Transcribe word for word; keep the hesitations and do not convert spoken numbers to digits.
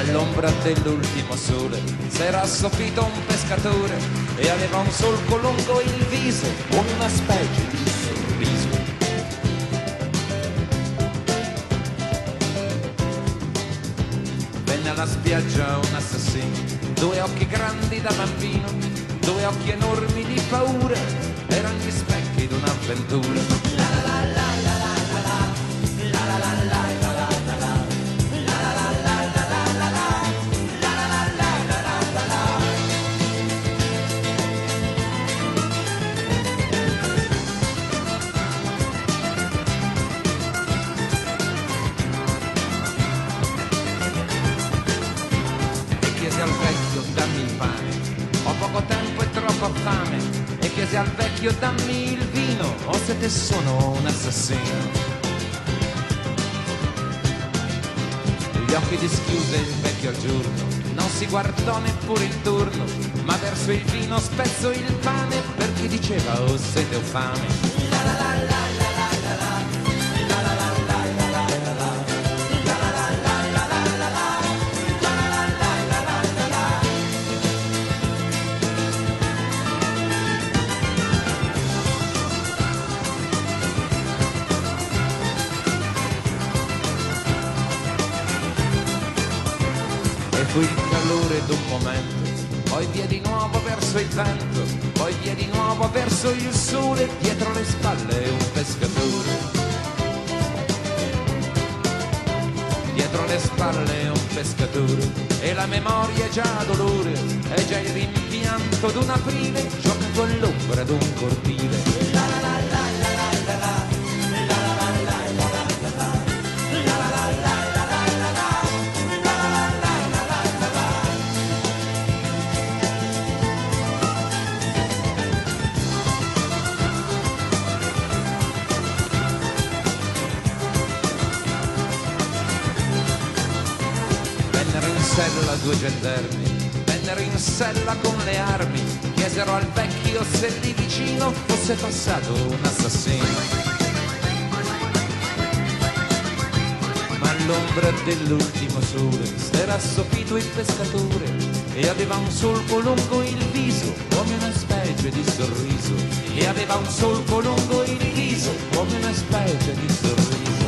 all'ombra dell'ultimo sole s'era assopito un pescatore e aveva un solco lungo il viso come una specie di sorriso. Venne alla spiaggia un assassino, due occhi grandi da bambino, due occhi enormi di paura, erano gli specchi d'un'avventura. Al vecchio dammi il pane, ho poco tempo e troppa fame, e chiese al vecchio dammi il vino, o se te sono un assassino. Gli occhi dischiuse il vecchio al giorno, non si guardò neppure il turno, ma verso il vino spezzò il pane, perché diceva o sete o fame. La la la la. Fu il calore d'un momento, poi via di nuovo verso il vento, poi via di nuovo verso il sole, dietro le spalle un pescatore. Dietro le spalle un pescatore, e la memoria è già dolore, è già il rimpianto d'un aprile, gioca con l'ombra d'un cortile. La la la la la la la la. Sella due gendarmi, vennero in sella con le armi, chiesero al vecchio se lì vicino fosse passato un assassino. Ma all'ombra dell'ultimo sole s'era assopito il pescatore e aveva un solco lungo il viso come una specie di sorriso, e aveva un solco lungo il viso come una specie di sorriso.